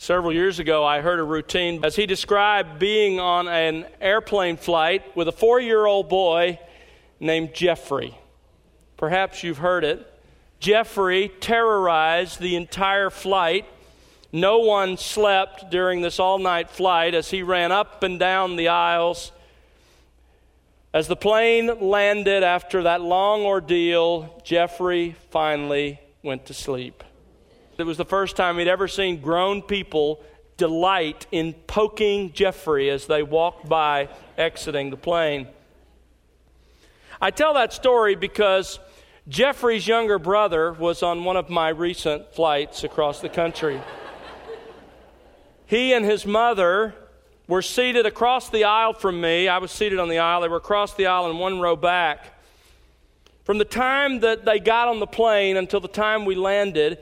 Several years ago, I heard a routine as he described being on an airplane flight with a 4-year-old boy named Jeffrey. Perhaps you've heard it. Jeffrey terrorized the entire flight. No one slept during this all-night flight as he ran up and down the aisles. As the plane landed after that long ordeal, Jeffrey finally went to sleep. It was the first time he'd ever seen grown people delight in poking Jeffrey as they walked by exiting the plane. I tell that story because Jeffrey's younger brother was on one of my recent flights across the country. He and his mother were seated across the aisle from me. I was seated on the aisle. They were across the aisle in one row back. From the time that they got on the plane until the time we landed,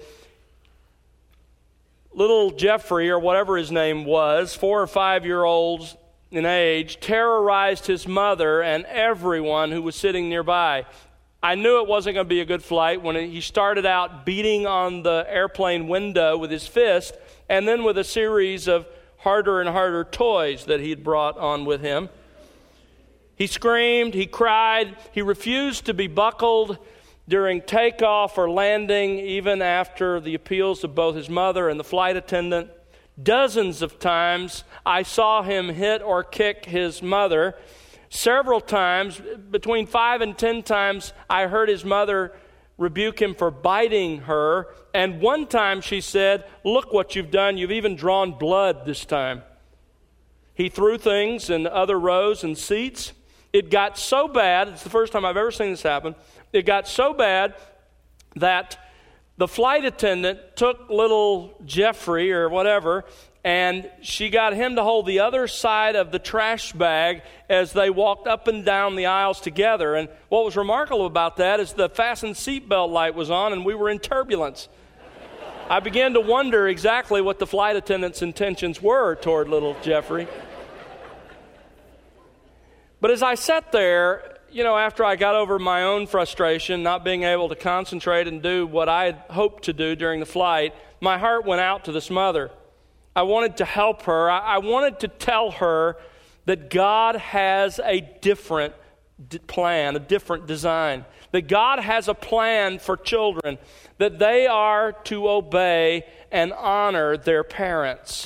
little Jeffrey, or whatever his name was, 4 or 5-year-olds in age, terrorized his mother and everyone who was sitting nearby. I knew it wasn't going to be a good flight when he started out beating on the airplane window with his fist, and then with a series of harder and harder toys that he'd brought on with him. He screamed, he cried, he refused to be buckled during takeoff or landing, even after the appeals of both his mother and the flight attendant. Dozens of times I saw him hit or kick his mother. Several times, between 5 and 10 times, I heard his mother rebuke him for biting her. And one time she said, "Look what you've done. You've even drawn blood this time." He threw things in other rows and seats. It got so bad, it's the first time I've ever seen this happen, it got so bad that the flight attendant took little Jeffrey or whatever, and she got him to hold the other side of the trash bag as they walked up and down the aisles together. And what was remarkable about that is the fasten seatbelt light was on and we were in turbulence. I began to wonder exactly what the flight attendant's intentions were toward little Jeffrey. But as I sat there, after I got over my own frustration, not being able to concentrate and do what I had hoped to do during the flight, my heart went out to this mother. I wanted to help her. I wanted to tell her that God has a different plan, a different design. That God has a plan for children, that they are to obey and honor their parents.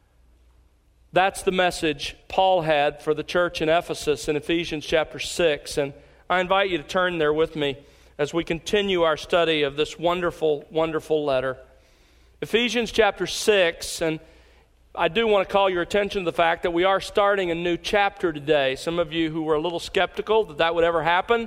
That's the message Paul had for the church in Ephesus in Ephesians chapter 6. And I invite you to turn there with me as we continue our study of this wonderful, wonderful letter. Ephesians chapter 6, and I do want to call your attention to the fact that we are starting a new chapter today. Some of you who were a little skeptical that would ever happen,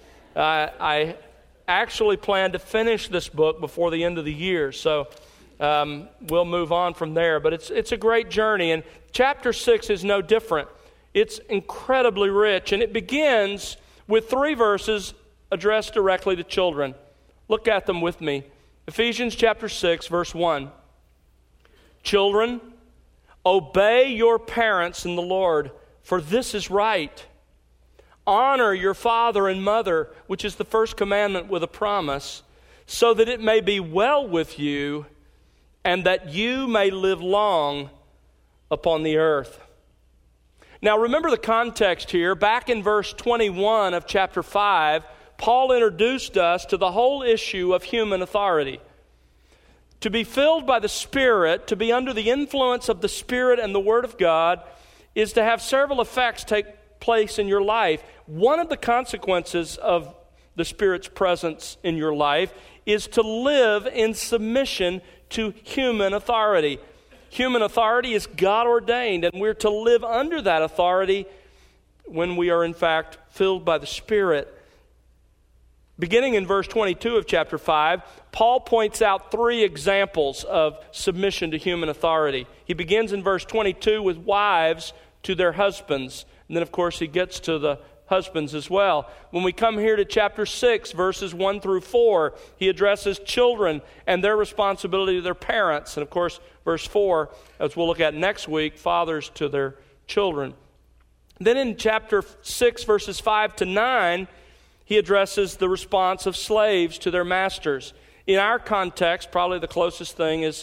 I actually plan to finish this book before the end of the year, so we'll move on from there. But it's a great journey, and chapter 6 is no different. It's incredibly rich, and it begins with 3 verses addressed directly to children. Look at them with me. Ephesians chapter 6, verse 1. Children, obey your parents in the Lord, for this is right. Honor your father and mother, which is the first commandment with a promise, so that it may be well with you and that you may live long upon the earth. Now remember the context here. Back in verse 21 of chapter 5, Paul introduced us to the whole issue of human authority. To be filled by the Spirit, to be under the influence of the Spirit and the Word of God, is to have several effects take place in your life. One of the consequences of the Spirit's presence in your life is to live in submission to human authority. Human authority is God ordained, and we're to live under that authority when we are in fact filled by the Spirit. Beginning in verse 22 of chapter 5, Paul points out 3 examples of submission to human authority. He begins in verse 22 with wives to their husbands. And then, of course, he gets to the husbands as well. When we come here to chapter 6, verses 1 through 4, he addresses children and their responsibility to their parents. And, of course, verse 4, as we'll look at next week, fathers to their children. Then in chapter 6, verses 5 to 9, he addresses the response of slaves to their masters. In our context, probably the closest thing is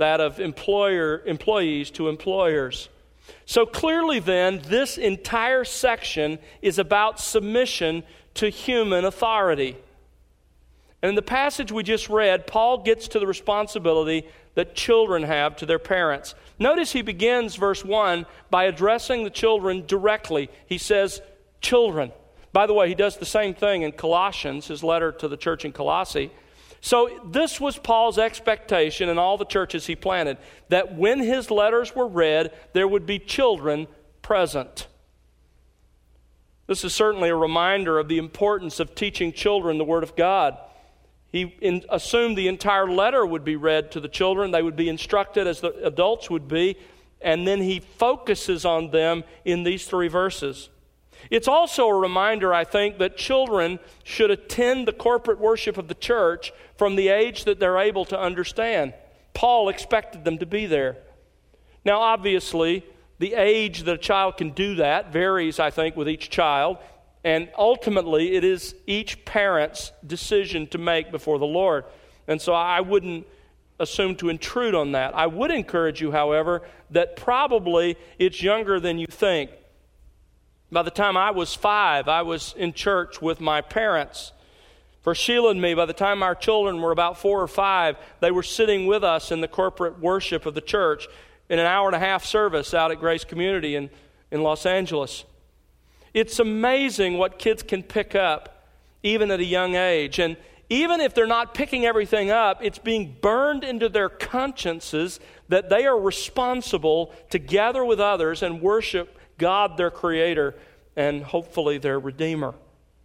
that of employees to employers. So clearly then, this entire section is about submission to human authority. And in the passage we just read, Paul gets to the responsibility that children have to their parents. Notice he begins verse 1 by addressing the children directly. He says, children. By the way, he does the same thing in Colossians, his letter to the church in Colossae. So this was Paul's expectation in all the churches he planted, that when his letters were read, there would be children present. This is certainly a reminder of the importance of teaching children the Word of God. He assumed the entire letter would be read to the children. They would be instructed as the adults would be. And then he focuses on them in these 3 verses. It's also a reminder, I think, that children should attend the corporate worship of the church from the age that they're able to understand. Paul expected them to be there. Now, obviously, the age that a child can do that varies, I think, with each child. And ultimately, it is each parent's decision to make before the Lord. And so I wouldn't assume to intrude on that. I would encourage you, however, that probably it's younger than you think. By the time I was 5, I was in church with my parents. For Sheila and me, by the time our children were about 4 or 5, they were sitting with us in the corporate worship of the church in an hour-and-a-half service out at Grace Community in Los Angeles. It's amazing what kids can pick up even at a young age. And even if they're not picking everything up, it's being burned into their consciences that they are responsible to gather with others and worship God, their Creator, and hopefully their Redeemer.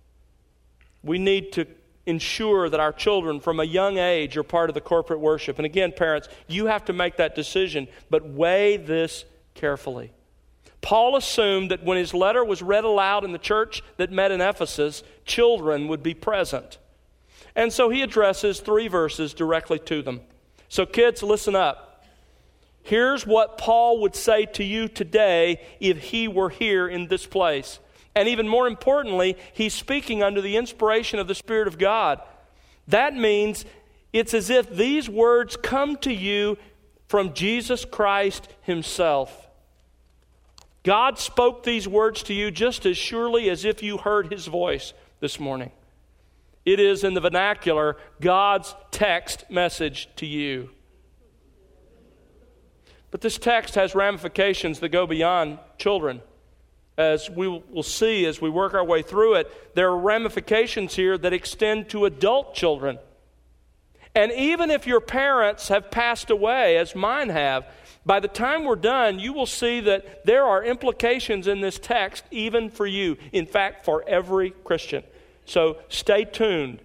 We need to ensure that our children from a young age are part of the corporate worship. And again, parents, you have to make that decision, but weigh this carefully. Paul assumed that when his letter was read aloud in the church that met in Ephesus, children would be present. And so he addresses 3 verses directly to them. So kids, listen up. Here's what Paul would say to you today if he were here in this place. And even more importantly, he's speaking under the inspiration of the Spirit of God. That means it's as if these words come to you from Jesus Christ himself. God spoke these words to you just as surely as if you heard his voice this morning. It is, in the vernacular, God's text message to you. But this text has ramifications that go beyond children. As we will see as we work our way through it, there are ramifications here that extend to adult children. And even if your parents have passed away, as mine have, by the time we're done, you will see that there are implications in this text even for you. In fact, for every Christian. So stay tuned.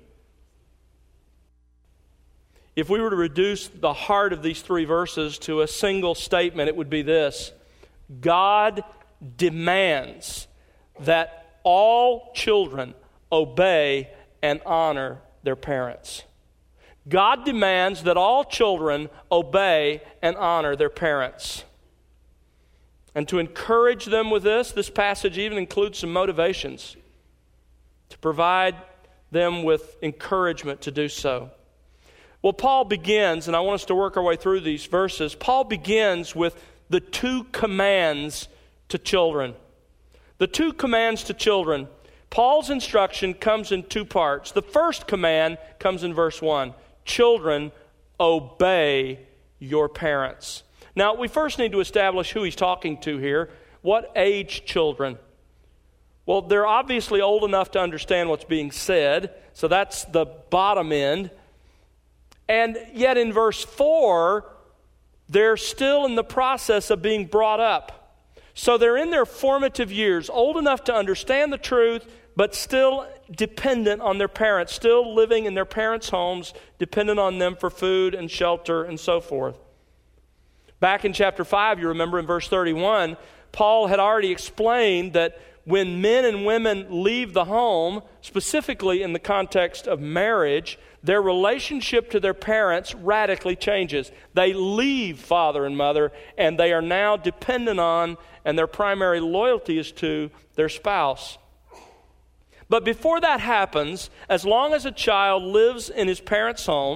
If we were to reduce the heart of these 3 verses to a single statement, it would be this: God demands that all children obey and honor their parents. God demands that all children obey and honor their parents. And to encourage them with this passage even includes some motivations to provide them with encouragement to do so. Well, Paul begins, and I want us to work our way through these verses. Paul begins with the 2 commands to children. The 2 commands to children. Paul's instruction comes in 2 parts. The first command comes in verse 1. Children, obey your parents. Now, we first need to establish who he's talking to here. What age children? Well, they're obviously old enough to understand what's being said, so that's the bottom end. And yet in verse 4, they're still in the process of being brought up. So they're in their formative years, old enough to understand the truth, but still dependent on their parents, still living in their parents' homes, dependent on them for food and shelter and so forth. Back in chapter 5, you remember in verse 31, Paul had already explained that when men and women leave the home, specifically in the context of marriage, their relationship to their parents radically changes. They leave father and mother, and they are now dependent on, and their primary loyalty is to, their spouse. But before that happens, as long as a child lives in his parents' home,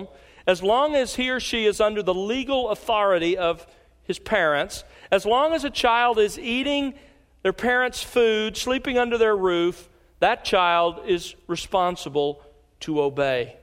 as long as he or she is under the legal authority of his parents, as long as a child is eating their parents' food, sleeping under their roof, that child is responsible to obey.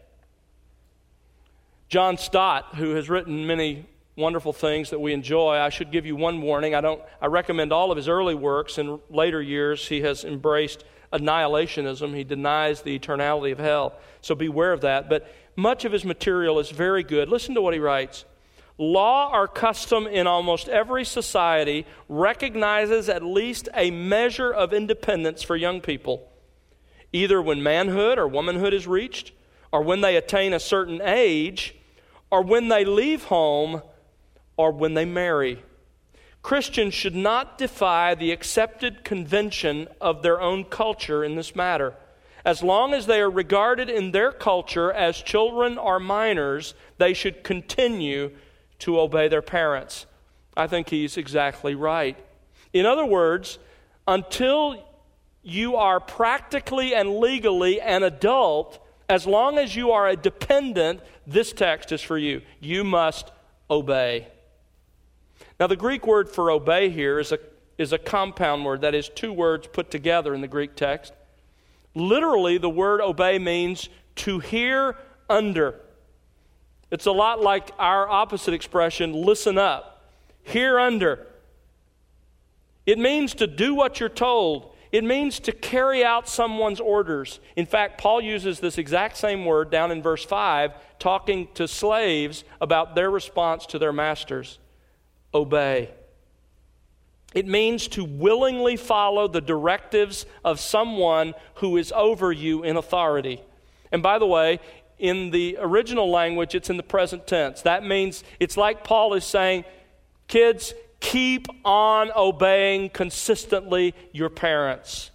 John Stott, who has written many wonderful things that we enjoy, I should give you one warning. I recommend all of his early works. In later years, he has embraced annihilationism. He denies the eternality of hell. So beware of that. But much of his material is very good. Listen to what he writes. Law or custom in almost every society recognizes at least a measure of independence for young people, either when manhood or womanhood is reached, or when they attain a certain age, or when they leave home, or when they marry. Christians should not defy the accepted convention of their own culture in this matter. As long as they are regarded in their culture as children or minors, they should continue to obey their parents. I think he's exactly right. In other words, until you are practically and legally an adult, as long as you are a dependent, this text is for you. You must obey. Now, the Greek word for obey here is a compound word. That is, two words put together in the Greek text. Literally, the word obey means to hear under. It's a lot like our opposite expression, listen up. Hear under. It means to do what you're told. It means to carry out someone's orders. In fact, Paul uses this exact same word down in verse 5, talking to slaves about their response to their masters. Obey. It means to willingly follow the directives of someone who is over you in authority. And by the way, in the original language, it's in the present tense. That means it's like Paul is saying, kids, keep on obeying consistently your parents.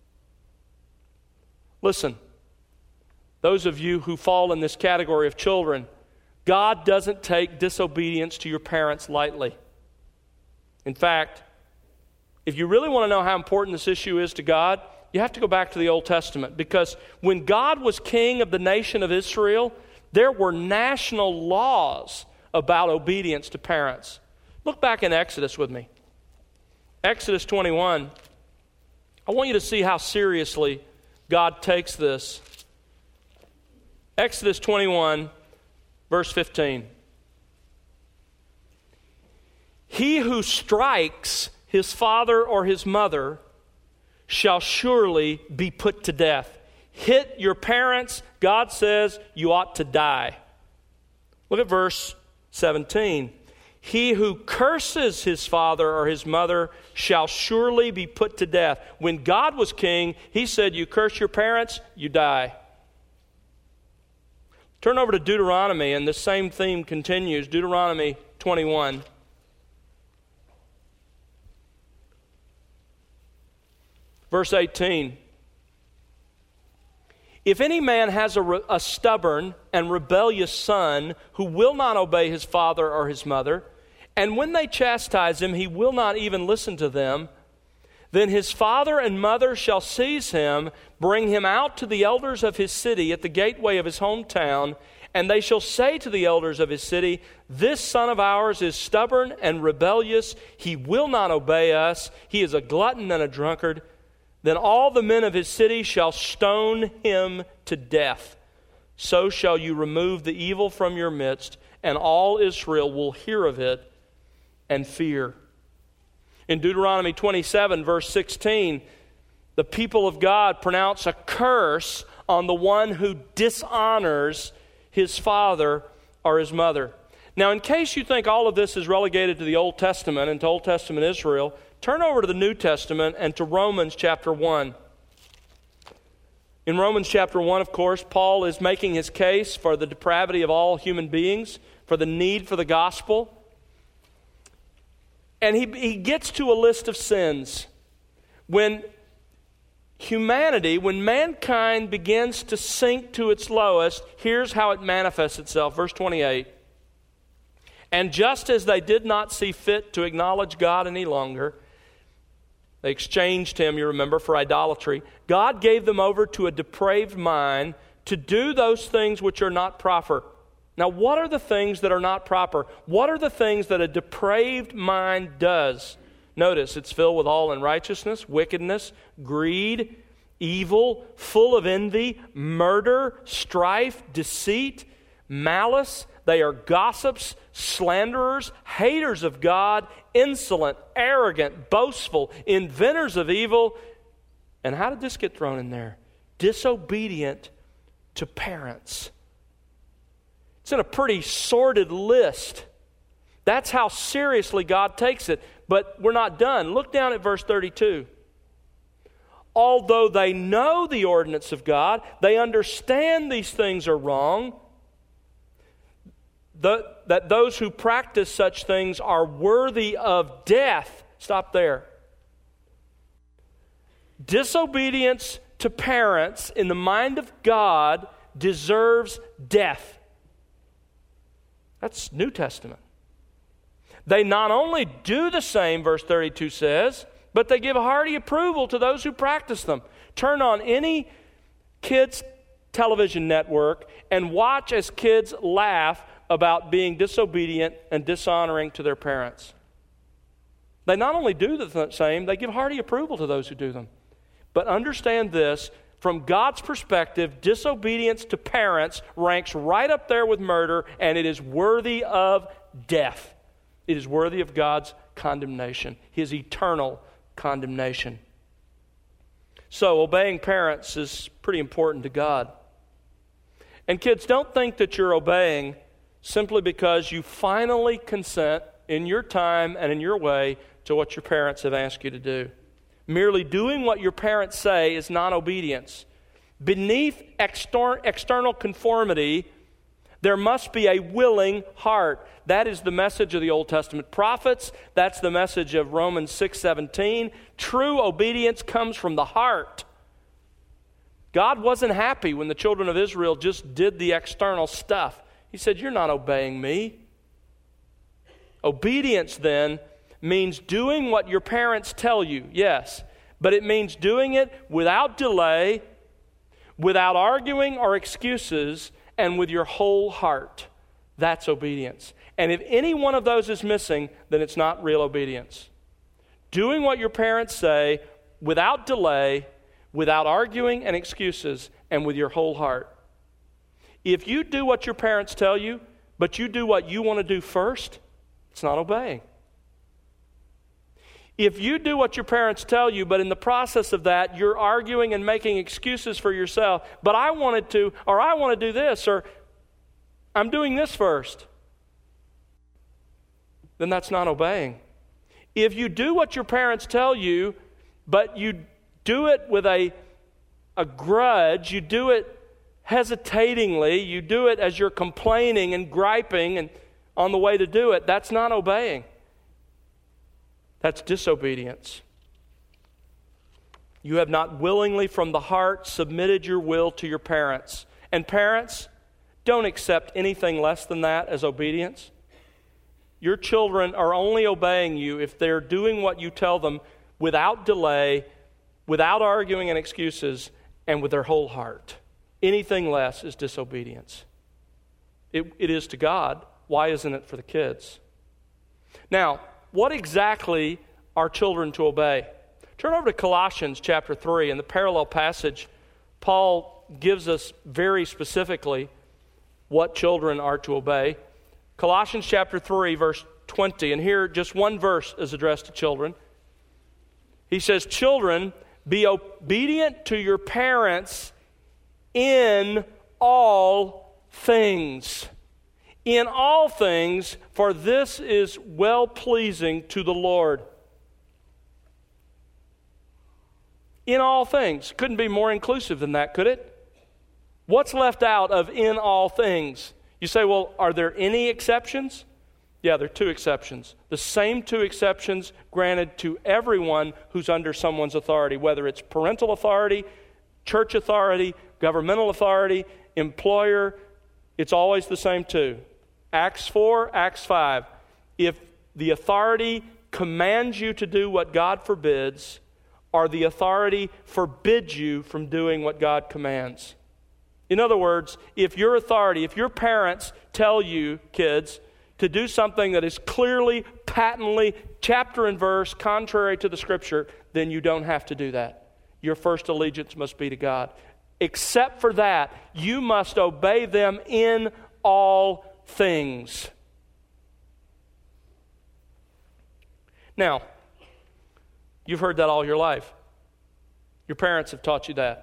Listen, those of you who fall in this category of children, God doesn't take disobedience to your parents lightly. In fact, if you really want to know how important this issue is to God, you have to go back to the Old Testament, because when God was king of the nation of Israel, there were national laws about obedience to parents. Look back in Exodus with me. Exodus 21. I want you to see how seriously God takes this. Exodus 21, verse 15. He who strikes his father or his mother shall surely be put to death. Hit your parents, God says you ought to die. Look at verse 17. He who curses his father or his mother shall surely be put to death. When God was king, he said, you curse your parents, you die. Turn over to Deuteronomy, and this same theme continues. Deuteronomy 21. Verse 18. If any man has a stubborn and rebellious son who will not obey his father or his mother, and when they chastise him, he will not even listen to them, then his father and mother shall seize him, bring him out to the elders of his city at the gateway of his hometown, and they shall say to the elders of his city, this son of ours is stubborn and rebellious. He will not obey us. He is a glutton and a drunkard. Then all the men of his city shall stone him to death. So shall you remove the evil from your midst, and all Israel will hear of it and fear. In Deuteronomy 27, verse 16, the people of God pronounce a curse on the one who dishonors his father or his mother. Now, in case you think all of this is relegated to the Old Testament and to Old Testament Israel, turn over to the New Testament and to Romans chapter 1. In Romans chapter 1, of course, Paul is making his case for the depravity of all human beings, for the need for the gospel. And he gets to a list of sins. When mankind begins to sink to its lowest, here's how it manifests itself. Verse 28. And just as they did not see fit to acknowledge God any longer, they exchanged him, you remember, for idolatry. God gave them over to a depraved mind to do those things which are not proper. Now, what are the things that are not proper? What are the things that a depraved mind does? Notice, it's filled with all unrighteousness, wickedness, greed, evil, full of envy, murder, strife, deceit, malice. They are gossips, slanderers, haters of God, insolent, arrogant, boastful, inventors of evil. And how did this get thrown in there? Disobedient to parents. It's in a pretty sordid list. That's how seriously God takes it. But we're not done. Look down at verse 32. Although they know the ordinance of God, they understand these things are wrong, that those who practice such things are worthy of death. Stop there. Disobedience to parents in the mind of God deserves death. That's New Testament. They not only do the same, verse 32 says, but they give hearty approval to those who practice them. Turn on any kids' television network and watch as kids laugh about being disobedient and dishonoring to their parents. They not only do the same, they give hearty approval to those who do them. But understand this, from God's perspective, disobedience to parents ranks right up there with murder, and it is worthy of death. It is worthy of God's condemnation, His eternal condemnation. So, obeying parents is pretty important to God. And kids, don't think that you're obeying simply because you finally consent in your time and in your way to what your parents have asked you to do. Merely doing what your parents say is not obedience. Beneath external conformity, there must be a willing heart. That is the message of the Old Testament prophets. That's the message of Romans 6:17. True obedience comes from the heart. God wasn't happy when the children of Israel just did the external stuff. He said, "You're not obeying me." Obedience, then, means doing what your parents tell you, yes, but it means doing it without delay, without arguing or excuses, and with your whole heart. That's obedience. And if any one of those is missing, then it's not real obedience. Doing what your parents say without delay, without arguing and excuses, and with your whole heart. If you do what your parents tell you, but you do what you want to do first, it's not obeying. If you do what your parents tell you, but in the process of that, you're arguing and making excuses for yourself, but I wanted to, or I want to do this, or I'm doing this first, then that's not obeying. If you do what your parents tell you, but you do it with a grudge, you do it hesitatingly, you do it as you're complaining and griping and on the way to do it, that's not obeying. That's disobedience. You have not willingly from the heart submitted your will to your parents. And parents, don't accept anything less than that as obedience. Your children are only obeying you if they're doing what you tell them without delay, without arguing and excuses, and with their whole heart. Anything less is disobedience. It is to God. Why isn't it for the kids? Now, what exactly are children to obey? Turn over to Colossians chapter 3. In the parallel passage, Paul gives us very specifically what children are to obey. Colossians chapter 3, verse 20. And here, just one verse is addressed to children. He says, "Children, be obedient to your parents in all things." In all things, for this is well-pleasing to the Lord. In all things. Couldn't be more inclusive than that, could it? What's left out of in all things? You say, well, are there any exceptions? Yeah, there are two exceptions. The same two exceptions granted to everyone who's under someone's authority, whether it's parental authority, church authority, governmental authority, employer. It's always the same two. Acts 4, Acts 5. If the authority commands you to do what God forbids, or the authority forbids you from doing what God commands. In other words, if your authority, if your parents tell you, kids, to do something that is clearly, patently, chapter and verse, contrary to the Scripture, then you don't have to do that. Your first allegiance must be to God. Except for that, you must obey them in all things. Now, you've heard that all your life. Your parents have taught you that.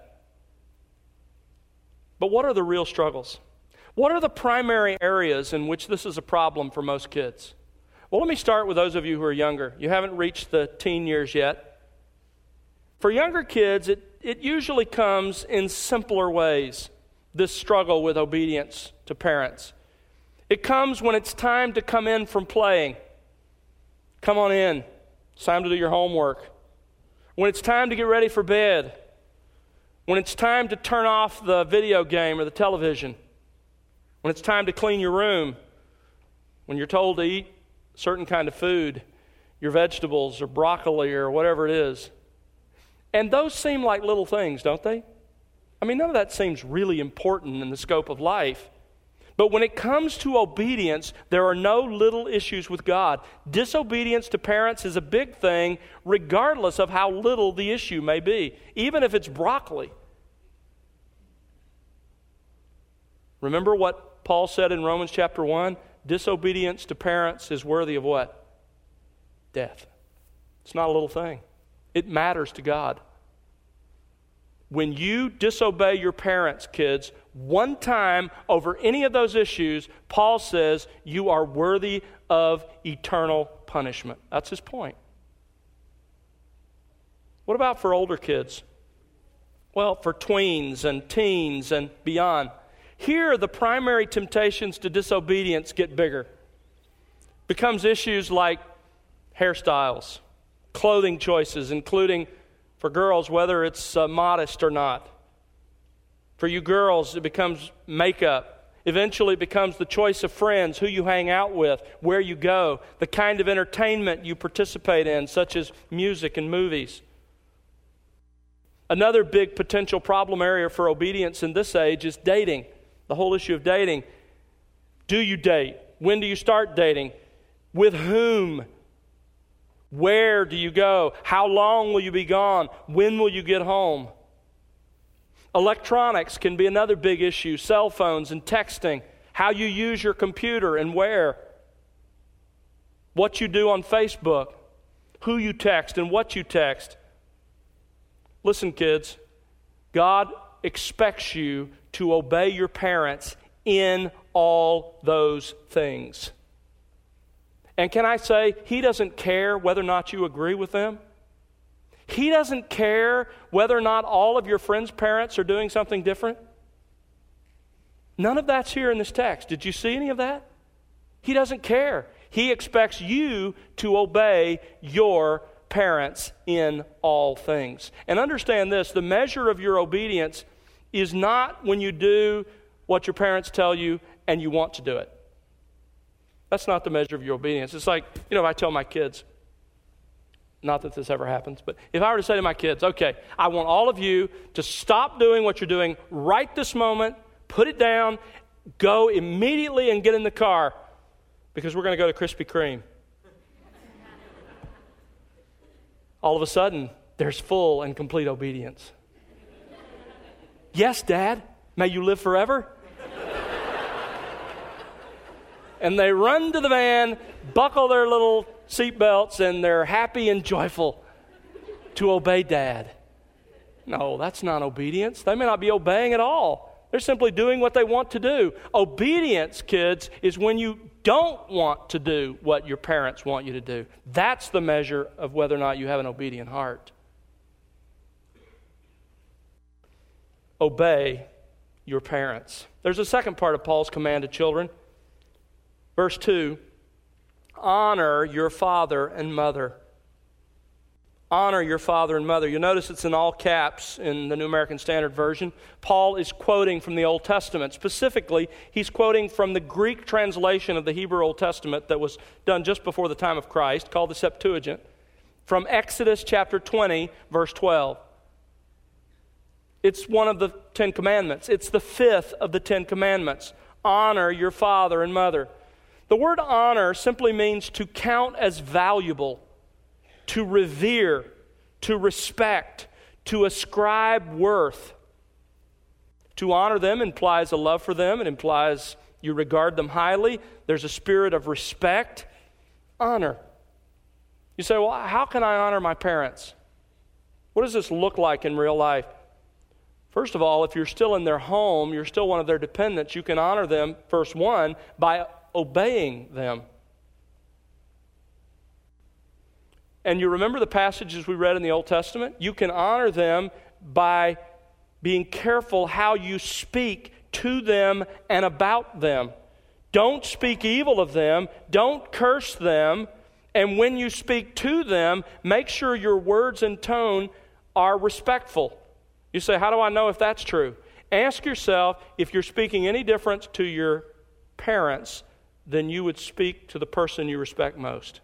But what are the real struggles? What are the primary areas in which this is a problem for most kids? Well, let me start with those of you who are younger. You haven't reached the teen years yet. For younger kids, it usually comes in simpler ways, this struggle with obedience to parents. It comes when it's time to come in from playing. Come on in. It's time to do your homework. When it's time to get ready for bed. When it's time to turn off the video game or the television. When it's time to clean your room. When you're told to eat a certain kind of food, your vegetables or broccoli or whatever it is. And those seem like little things, don't they? I mean, none of that seems really important in the scope of life. But when it comes to obedience, there are no little issues with God. Disobedience to parents is a big thing, regardless of how little the issue may be, even if it's broccoli. Remember what Paul said in Romans chapter 1? Disobedience to parents is worthy of what? Death. It's not a little thing. It matters to God. When you disobey your parents, kids, one time over any of those issues, Paul says you are worthy of eternal punishment. That's his point. What about for older kids? Well, for tweens and teens and beyond. Here, the primary temptations to disobedience get bigger. Becomes issues like hairstyles, clothing choices, including for girls, whether it's modest or not. For you girls, it becomes makeup. Eventually, it becomes the choice of friends, who you hang out with, where you go, the kind of entertainment you participate in, such as music and movies. Another big potential problem area for obedience in this age is dating. The whole issue of dating. Do you date? When do you start dating? With whom? Where do you go? How long will you be gone? When will you get home? Electronics can be another big issue. Cell phones and texting. How you use your computer and where. What you do on Facebook. Who you text and what you text. Listen, kids. God expects you to obey your parents in all those things. And can I say, He doesn't care whether or not you agree with them. He doesn't care whether or not all of your friends' parents are doing something different. None of that's here in this text. Did you see any of that? He doesn't care. He expects you to obey your parents in all things. And understand this, the measure of your obedience is not when you do what your parents tell you and you want to do it. That's not the measure of your obedience. It's like, if I tell my kids, not that this ever happens, but if I were to say to my kids, okay, I want all of you to stop doing what you're doing right this moment, put it down, go immediately and get in the car because we're going to go to Krispy Kreme. All of a sudden, there's full and complete obedience. Yes, Dad, may you live forever. And they run to the van, buckle their little seatbelts, and they're happy and joyful to obey Dad. No, that's not obedience. They may not be obeying at all. They're simply doing what they want to do. Obedience, kids, is when you don't want to do what your parents want you to do. That's the measure of whether or not you have an obedient heart. Obey your parents. There's a second part of Paul's command to children. Verse 2, honor your father and mother. Honor your father and mother. You'll notice it's in all caps in the New American Standard Version. Paul is quoting from the Old Testament. Specifically, he's quoting from the Greek translation of the Hebrew Old Testament that was done just before the time of Christ, called the Septuagint, from Exodus chapter 20, verse 12. It's one of the 10 commandments. It's the 5th of the 10 commandments. Honor your father and mother. The word honor simply means to count as valuable, to revere, to respect, to ascribe worth. To honor them implies a love for them. It implies you regard them highly. There's a spirit of respect. Honor. You say, well, how can I honor my parents? What does this look like in real life? First of all, if you're still in their home, you're still one of their dependents, you can honor them, verse 1, by obeying them. And you remember the passages we read in the Old Testament? You can honor them by being careful how you speak to them and about them. Don't speak evil of them. Don't curse them. And when you speak to them, make sure your words and tone are respectful. You say, how do I know if that's true? Ask yourself if you're speaking any different to your parents than you would speak to the person you respect most.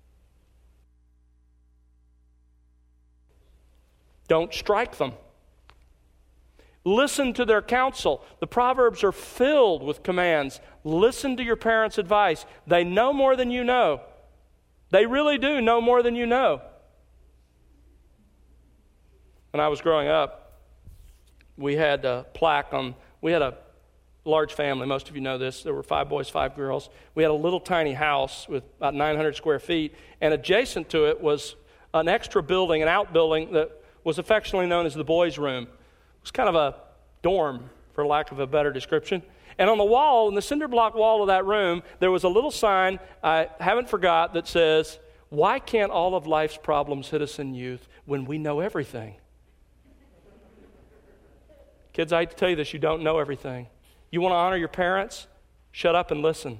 Don't strike them. Listen to their counsel. The Proverbs are filled with commands. Listen to your parents' advice. They know more than you know. They really do know more than you know. When I was growing up, we had a plaque on, we had a large family. Most of you know this. There were 5 boys, 5 girls. We had a little tiny house with about 900 square feet, and adjacent to it was an extra building, an outbuilding that was affectionately known as the boys' room. It was kind of a dorm, for lack of a better description. And on the wall, in the cinder block wall of that room, there was a little sign, I haven't forgot, that says, "Why can't all of life's problems hit us in youth when we know everything?" Kids, I hate to tell you this, you don't know everything. You want to honor your parents? Shut up and listen.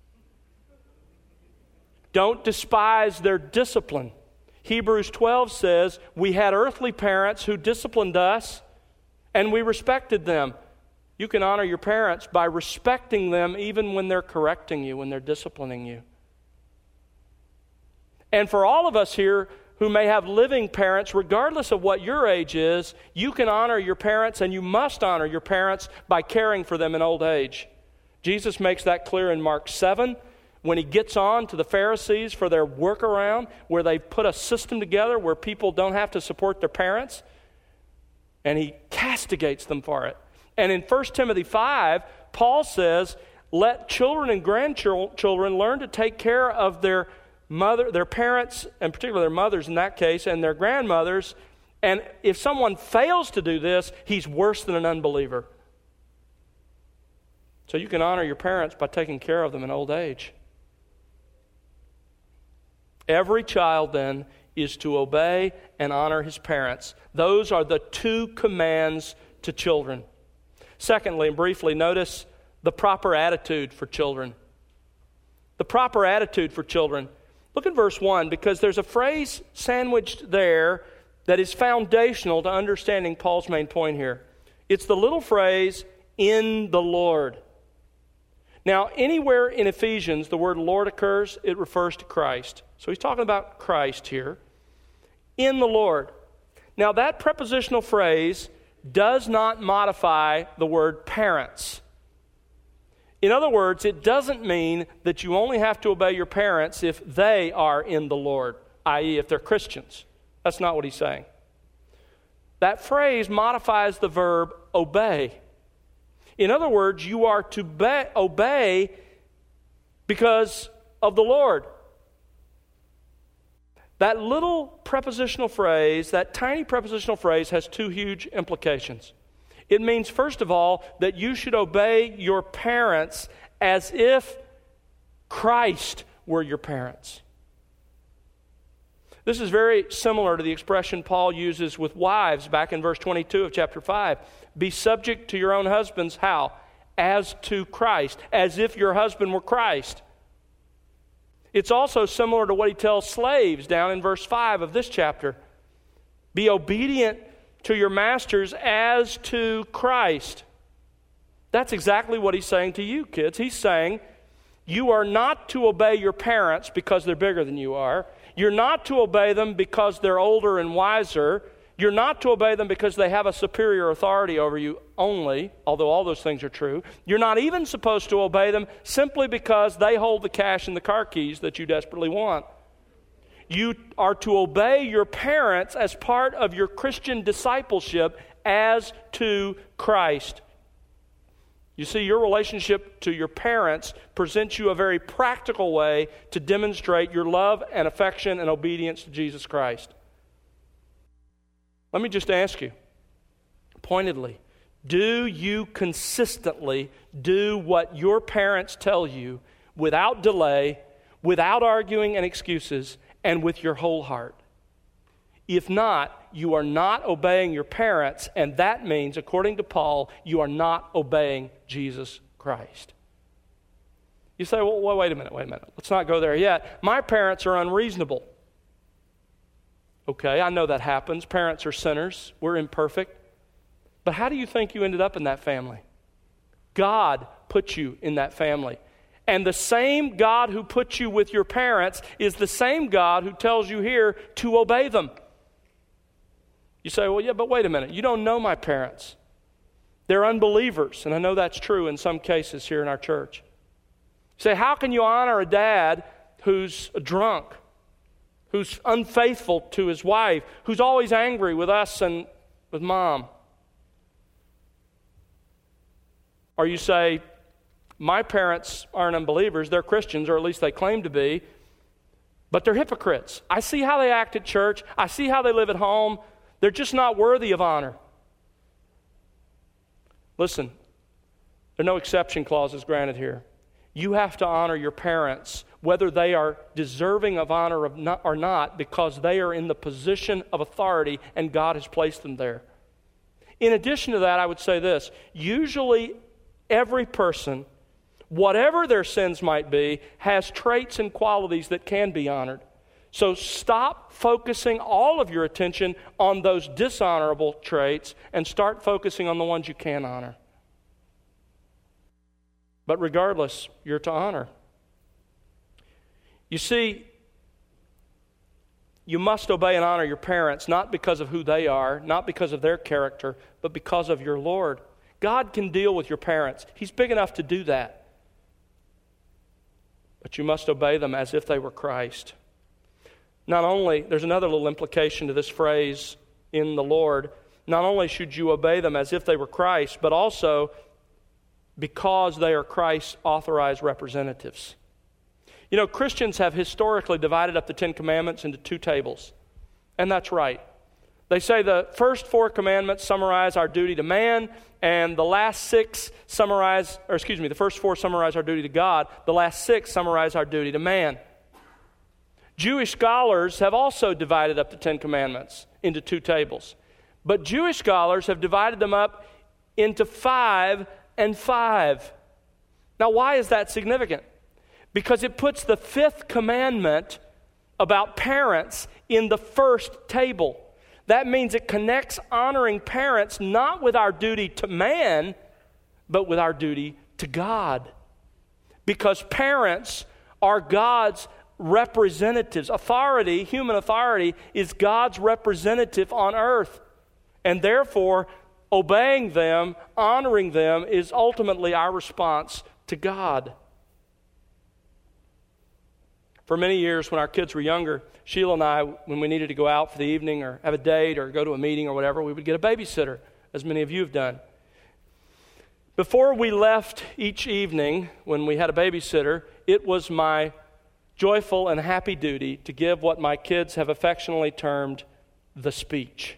Don't despise their discipline. Hebrews 12 says, we had earthly parents who disciplined us, and we respected them. You can honor your parents by respecting them even when they're correcting you, when they're disciplining you. And for all of us here who may have living parents, regardless of what your age is, you can honor your parents, and you must honor your parents by caring for them in old age. Jesus makes that clear in Mark 7 when he gets on to the Pharisees for their workaround, where they've put a system together where people don't have to support their parents, and he castigates them for it. And in 1 Timothy 5, Paul says, let children and grandchildren learn to take care of their parents, and particularly their mothers in that case, and their grandmothers. And if someone fails to do this, he's worse than an unbeliever. So you can honor your parents by taking care of them in old age. Every child, then, is to obey and honor his parents. Those are the 2 commands to children. Secondly, and briefly, notice the proper attitude for children. The proper attitude for children. Look at verse 1, because there's a phrase sandwiched there that is foundational to understanding Paul's main point here. It's the little phrase, in the Lord. Now, anywhere in Ephesians the word Lord occurs, it refers to Christ. So he's talking about Christ here. In the Lord. Now, that prepositional phrase does not modify the word parents. In other words, it doesn't mean that you only have to obey your parents if they are in the Lord, i.e., if they're Christians. That's not what he's saying. That phrase modifies the verb obey. In other words, you are to obey because of the Lord. That little prepositional phrase, that tiny prepositional phrase, has 2 huge implications. It means, first of all, that you should obey your parents as if Christ were your parents. This is very similar to the expression Paul uses with wives back in verse 22 of chapter 5. Be subject to your own husbands, how? As to Christ, as if your husband were Christ. It's also similar to what he tells slaves down in verse 5 of this chapter. Be obedient to your masters as to Christ. That's exactly what he's saying to you, kids. He's saying you are not to obey your parents because they're bigger than you are. You're not to obey them because they're older and wiser. You're not to obey them because they have a superior authority over you only, although all those things are true. You're not even supposed to obey them simply because they hold the cash and the car keys that you desperately want. You are to obey your parents as part of your Christian discipleship as to Christ. You see, your relationship to your parents presents you a very practical way to demonstrate your love and affection and obedience to Jesus Christ. Let me just ask you, pointedly, do you consistently do what your parents tell you without delay, without arguing and excuses, and with your whole heart? If not, you are not obeying your parents, and that means, according to Paul, you are not obeying Jesus Christ. You say, well, wait a minute. Let's not go there yet. My parents are unreasonable. Okay, I know that happens. Parents are sinners. We're imperfect. But how do you think you ended up in that family? God put you in that family. And the same God who put you with your parents is the same God who tells you here to obey them. You say, well, yeah, but wait a minute. You don't know my parents. They're unbelievers, and I know that's true in some cases here in our church. You say, how can you honor a dad who's a drunk, who's unfaithful to his wife, who's always angry with us and with mom? Or you say, my parents aren't unbelievers, they're Christians, or at least they claim to be, but they're hypocrites. I see how they act at church, I see how they live at home, they're just not worthy of honor. Listen, there are no exception clauses granted here. You have to honor your parents, whether they are deserving of honor or not, because they are in the position of authority and God has placed them there. In addition to that, I would say this. Usually, every person, whatever their sins might be, has traits and qualities that can be honored. So stop focusing all of your attention on those dishonorable traits and start focusing on the ones you can honor. But regardless, you're to honor. You see, you must obey and honor your parents, not because of who they are, not because of their character, but because of your Lord. God can deal with your parents. He's big enough to do that. But you must obey them as if they were Christ. Not only, there's another little implication to this phrase, in the Lord. Not only should you obey them as if they were Christ, but also because they are Christ's authorized representatives. You know, Christians have historically divided up the Ten Commandments into two tables. And that's right. They say the first four commandments summarize our duty to man, and the last six the first four summarize our duty to God. The last six summarize our duty to man. Jewish scholars have also divided up the Ten Commandments into two tables. But Jewish scholars have divided them up into 5 and 5. Now, why is that significant? Because it puts the fifth commandment about parents in the first table. That means it connects honoring parents not with our duty to man, but with our duty to God. Because parents are God's representatives. Authority, human authority, is God's representative on earth. And therefore, obeying them, honoring them, is ultimately our response to God. For many years when our kids were younger, Sheila and I, when we needed to go out for the evening or have a date or go to a meeting or whatever, we would get a babysitter, as many of you have done. Before we left each evening, when we had a babysitter, it was my joyful and happy duty to give what my kids have affectionately termed the speech.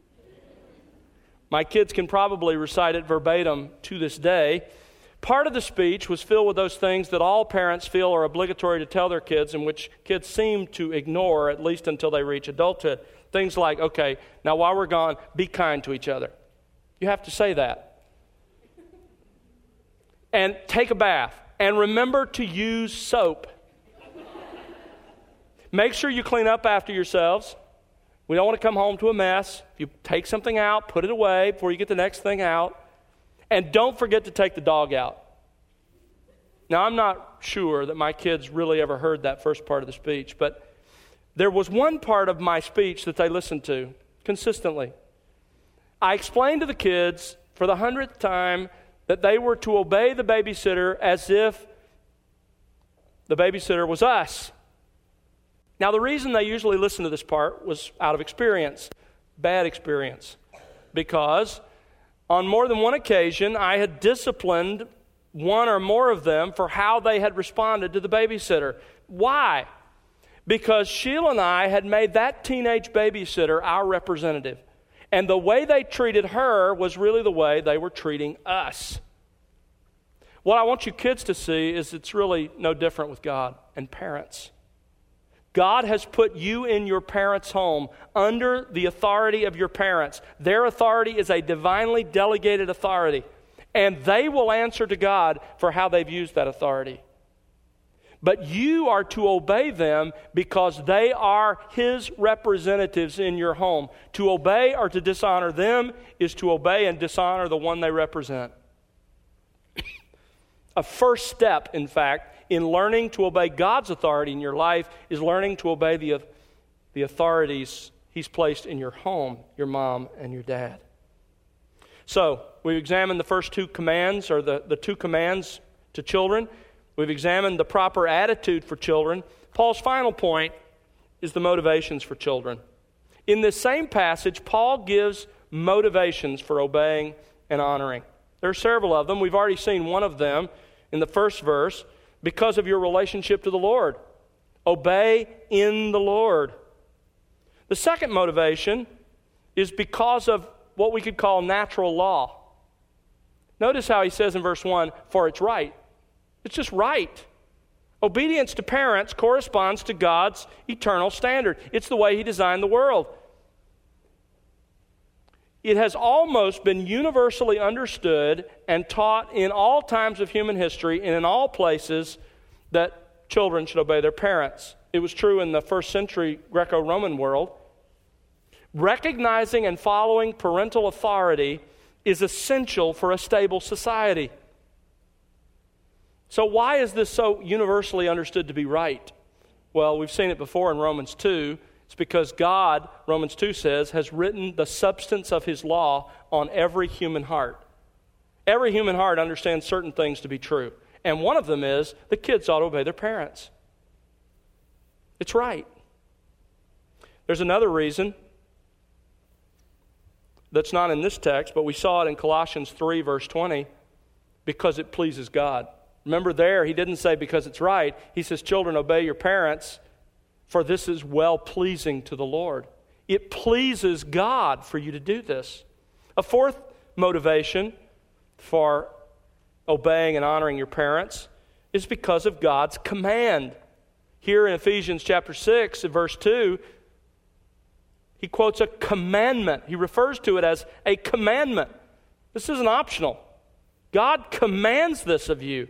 My kids can probably recite it verbatim to this day. Part of the speech was filled with those things that all parents feel are obligatory to tell their kids and which kids seem to ignore, at least until they reach adulthood. Things like, okay, now while we're gone, be kind to each other. You have to say that. And take a bath. And remember to use soap. Make sure you clean up after yourselves. We don't want to come home to a mess. If you take something out, put it away before you get the next thing out. And don't forget to take the dog out. Now, I'm not sure that my kids really ever heard that first part of the speech, but there was one part of my speech that they listened to consistently. I explained to the kids for the 100th time that they were to obey the babysitter as if the babysitter was us. Now, the reason they usually listen to this part was out of experience, bad experience, because on more than one occasion, I had disciplined one or more of them for how they had responded to the babysitter. Why? Because Sheila and I had made that teenage babysitter our representative. And the way they treated her was really the way they were treating us. What I want you kids to see is it's really no different with God and parents. God has put you in your parents' home under the authority of your parents. Their authority is a divinely delegated authority, and they will answer to God for how they've used that authority. But you are to obey them because they are His representatives in your home. To obey or to dishonor them is to obey and dishonor the one they represent. A first step, in fact, in learning to obey God's authority in your life is learning to obey the authorities He's placed in your home, your mom and your dad. So, we've examined the first two commands, or the two commands to children. We've examined the proper attitude for children. Paul's final point is the motivations for children. In this same passage, Paul gives motivations for obeying and honoring. There are several of them. We've already seen one of them in the first verse. Because of your relationship to the Lord. Obey in the Lord. The second motivation is because of what we could call natural law. Notice how he says in verse 1, for it's right. It's just right. Obedience to parents corresponds to God's eternal standard. It's the way He designed the world. It has almost been universally understood and taught in all times of human history and in all places that children should obey their parents. It was true in the first century Greco-Roman world. Recognizing and following parental authority is essential for a stable society. So why is this so universally understood to be right? Well, we've seen it before in Romans 2. It's because God, Romans 2 says, has written the substance of His law on every human heart. Every human heart understands certain things to be true. And one of them is the kids ought to obey their parents. It's right. There's another reason that's not in this text, but we saw it in Colossians 3, verse 20, because it pleases God. Remember there, he didn't say because it's right. He says, children, obey your parents, for this is well-pleasing to the Lord. It pleases God for you to do this. A fourth motivation for obeying and honoring your parents is because of God's command. Here in Ephesians chapter 6, in verse 2, he quotes a commandment. He refers to it as a commandment. This isn't optional. God commands this of you.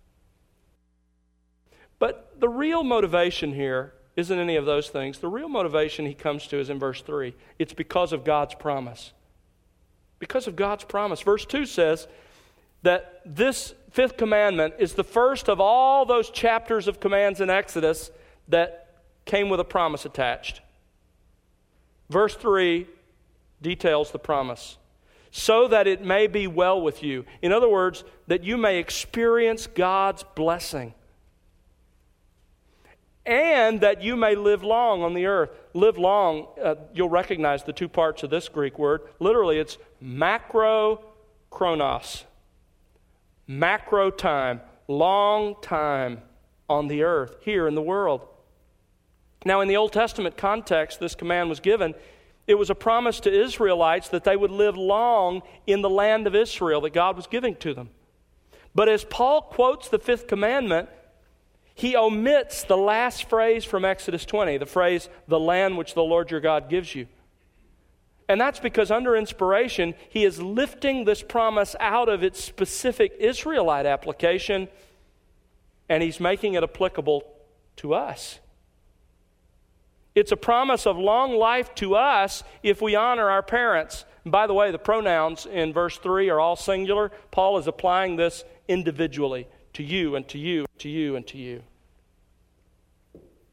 But the real motivation here isn't any of those things. The real motivation he comes to is in verse 3. It's because of God's promise. Because of God's promise. Verse 2 says that this fifth commandment is the first of all those chapters of commands in Exodus that came with a promise attached. Verse 3 details the promise. So that it may be well with you. In other words, that you may experience God's blessing. And that you may live long on the earth. Live long, you'll recognize the two parts of this Greek word. Literally, it's macrochronos. Macro time, long time on the earth, here in the world. Now, in the Old Testament context, this command was given. It was a promise to Israelites that they would live long in the land of Israel that God was giving to them. But as Paul quotes the fifth commandment, he omits the last phrase from Exodus 20, the phrase, the land which the Lord your God gives you. And that's because under inspiration, he is lifting this promise out of its specific Israelite application, and he's making it applicable to us. It's a promise of long life to us if we honor our parents. And by the way, the pronouns in verse 3 are all singular. Paul is applying this individually to you and to you, to you and to you.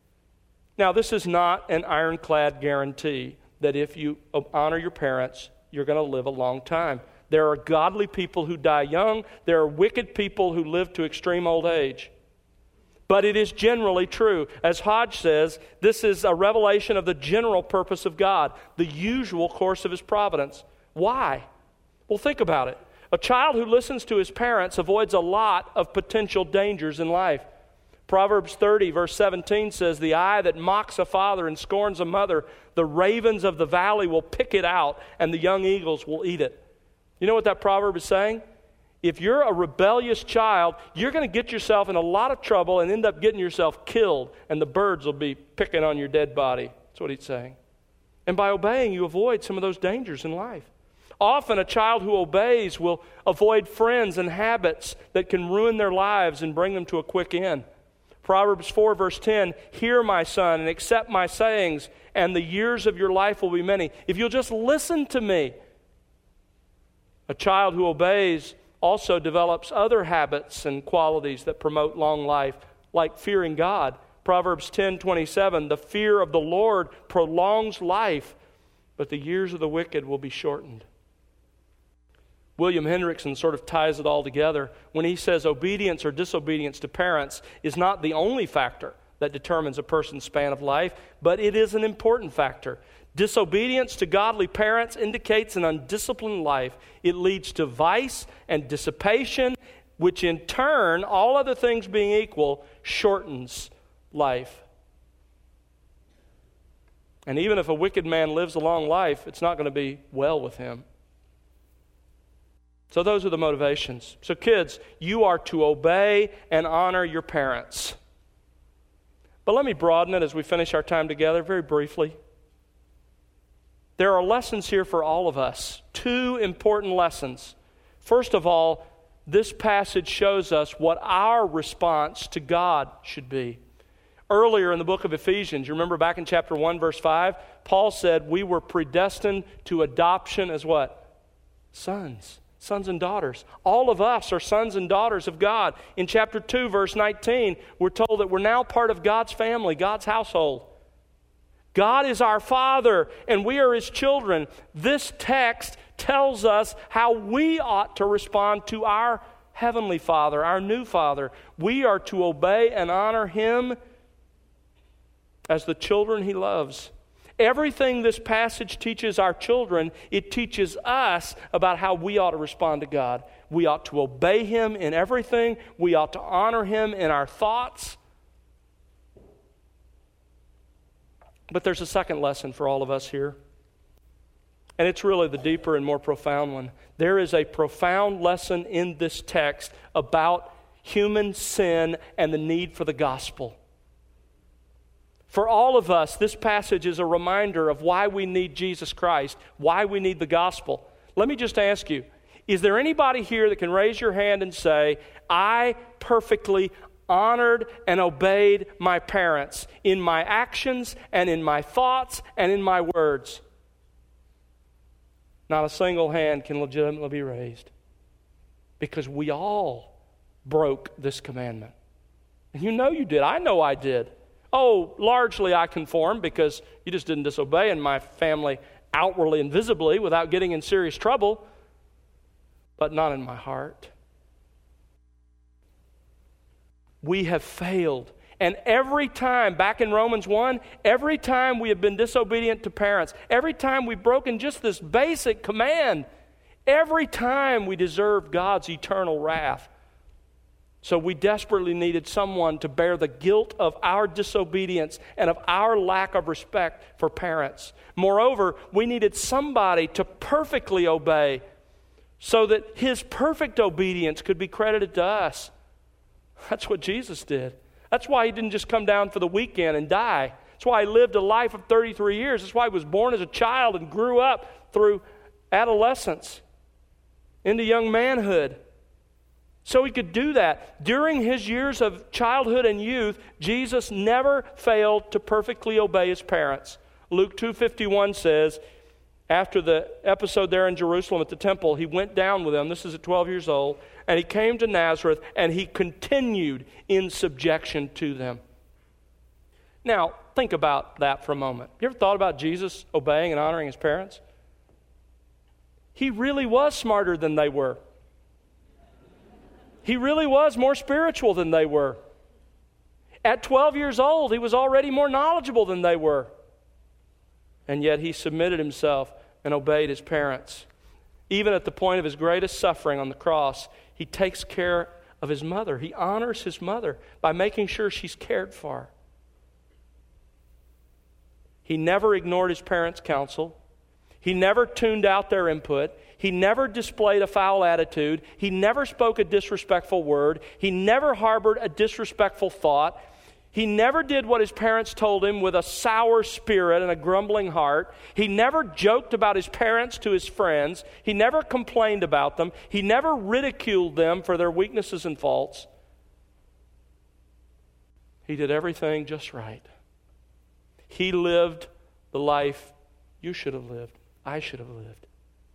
Now, this is not an ironclad guarantee that if you honor your parents, you're going to live a long time. There are godly people who die young. There are wicked people who live to extreme old age. But it is generally true. As Hodge says, this is a revelation of the general purpose of God, the usual course of His providence. Why? Well, think about it. A child who listens to his parents avoids a lot of potential dangers in life. Proverbs 30, verse 17 says, "The eye that mocks a father and scorns a mother, the ravens of the valley will pick it out, and the young eagles will eat it." You know what that proverb is saying? If you're a rebellious child, you're going to get yourself in a lot of trouble and end up getting yourself killed, and the birds will be picking on your dead body. That's what he's saying. And by obeying, you avoid some of those dangers in life. Often a child who obeys will avoid friends and habits that can ruin their lives and bring them to a quick end. Proverbs 4, verse 10, "Hear, my son, and accept my sayings, and the years of your life will be many." If you'll just listen to me. A child who obeys also develops other habits and qualities that promote long life, like fearing God. Proverbs 10:27, "The fear of the Lord prolongs life, but the years of the wicked will be shortened." William Hendrickson sort of ties it all together when he says obedience or disobedience to parents is not the only factor that determines a person's span of life, but it is an important factor. Disobedience to godly parents indicates an undisciplined life. It leads to vice and dissipation, which in turn, all other things being equal, shortens life. And even if a wicked man lives a long life, it's not going to be well with him. So those are the motivations. So kids, you are to obey and honor your parents. But let me broaden it as we finish our time together very briefly. There are lessons here for all of us. Two important lessons. First of all, this passage shows us what our response to God should be. Earlier in the book of Ephesians, you remember back in chapter 1, verse 5, Paul said we were predestined to adoption as what? Sons and daughters. All of us are sons and daughters of God. In chapter 2, verse 19, we're told that we're now part of God's family, God's household. God is our Father, and we are His children. This text tells us how we ought to respond to our Heavenly Father, our new Father. We are to obey and honor Him as the children He loves. Everything this passage teaches our children, it teaches us about how we ought to respond to God. We ought to obey Him in everything. We ought to honor Him in our thoughts. But there's a second lesson for all of us here. And it's really the deeper and more profound one. There is a profound lesson in this text about human sin and the need for the gospel. For all of us, this passage is a reminder of why we need Jesus Christ, why we need the gospel. Let me just ask you, is there anybody here that can raise your hand and say, I perfectly honored and obeyed my parents in my actions and in my thoughts and in my words? Not a single hand can legitimately be raised, because we all broke this commandment. And you know you did. I know I did. Oh, largely I conformed because you just didn't disobey in my family outwardly and visibly without getting in serious trouble, but not in my heart. We have failed. And every time, back in Romans 1, every time we have been disobedient to parents, every time we've broken just this basic command, every time we deserve God's eternal wrath. So we desperately needed someone to bear the guilt of our disobedience and of our lack of respect for parents. Moreover, we needed somebody to perfectly obey so that His perfect obedience could be credited to us. That's what Jesus did. That's why He didn't just come down for the weekend and die. That's why He lived a life of 33 years. That's why He was born as a child and grew up through adolescence into young manhood. So He could do that. During His years of childhood and youth, Jesus never failed to perfectly obey His parents. Luke 2:51 says, after the episode there in Jerusalem at the temple, He went down with them. This is at 12 years old. And He came to Nazareth, and He continued in subjection to them. Now, think about that for a moment. You ever thought about Jesus obeying and honoring His parents? he really was smarter than they were. He really was more spiritual than they were. At 12 years old, he was already more knowledgeable than they were. And yet he submitted himself and obeyed his parents. Even at the point of his greatest suffering on the cross, he takes care of his mother. He honors his mother by making sure she's cared for. He never ignored his parents' counsel. He never tuned out their input. He never displayed a foul attitude. He never spoke a disrespectful word. He never harbored a disrespectful thought. He never did what his parents told him with a sour spirit and a grumbling heart. He never joked about his parents to his friends. He never complained about them. He never ridiculed them for their weaknesses and faults. He did everything just right. He lived the life you should have lived, I should have lived.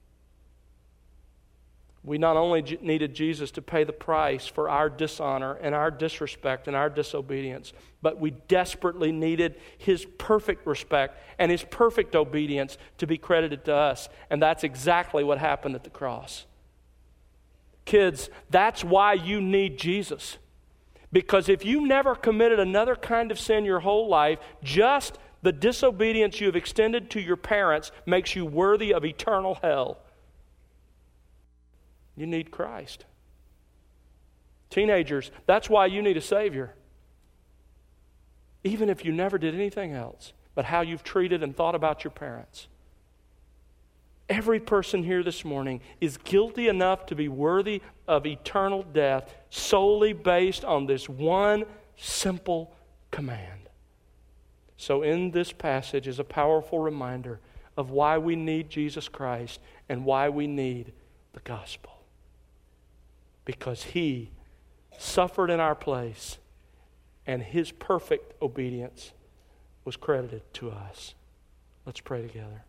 We not only needed Jesus to pay the price for our dishonor and our disrespect and our disobedience, but we desperately needed His perfect respect and His perfect obedience to be credited to us. And that's exactly what happened at the cross. Kids, that's why you need Jesus. Because if you never committed another kind of sin your whole life, just the disobedience you have extended to your parents makes you worthy of eternal hell. You need Christ. Teenagers, that's why you need a Savior. Even if you never did anything else but how you've treated and thought about your parents. Every person here this morning is guilty enough to be worthy of eternal death solely based on this one simple command. So in this passage is a powerful reminder of why we need Jesus Christ and why we need the gospel. Because He suffered in our place and His perfect obedience was credited to us. Let's pray together.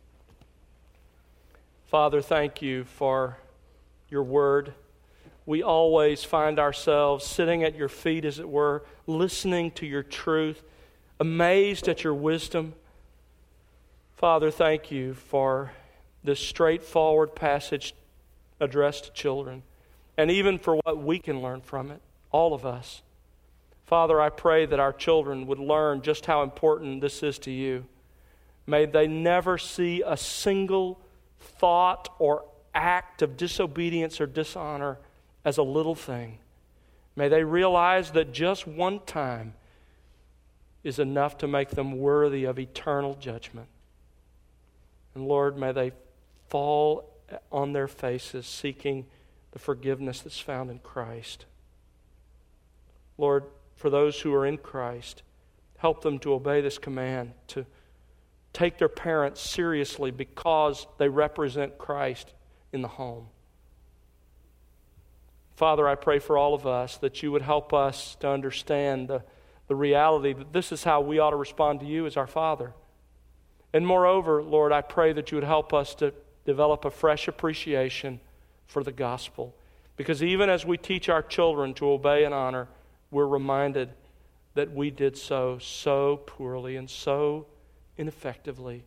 Father, thank You for Your word. We always find ourselves sitting at Your feet, as it were, listening to Your truth, amazed at Your wisdom. Father, thank You for this straightforward passage addressed to children. And even for what we can learn from it, all of us. Father, I pray that our children would learn just how important this is to You. May they never see a single thought or act of disobedience or dishonor as a little thing. May they realize that just one time is enough to make them worthy of eternal judgment. And Lord, may they fall on their faces seeking the forgiveness that's found in Christ. Lord, for those who are in Christ, help them to obey this command, to take their parents seriously because they represent Christ in the home. Father, I pray for all of us that You would help us to understand the reality that this is how we ought to respond to You as our Father. And moreover, Lord, I pray that You would help us to develop a fresh appreciation for the gospel. Because even as we teach our children to obey and honor, we're reminded that we did so poorly and so ineffectively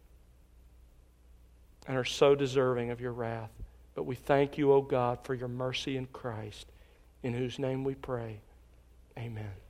and are so deserving of Your wrath. But we thank You, O God, for Your mercy in Christ, in whose name we pray. Amen.